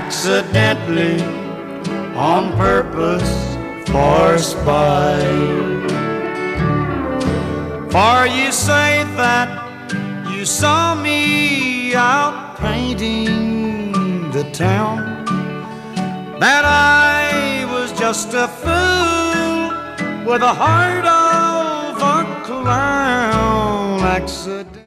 accidentally, on purpose, for spite. For you say that you saw me out painting the town, that I was just a fool with a heart of a clown. Accident.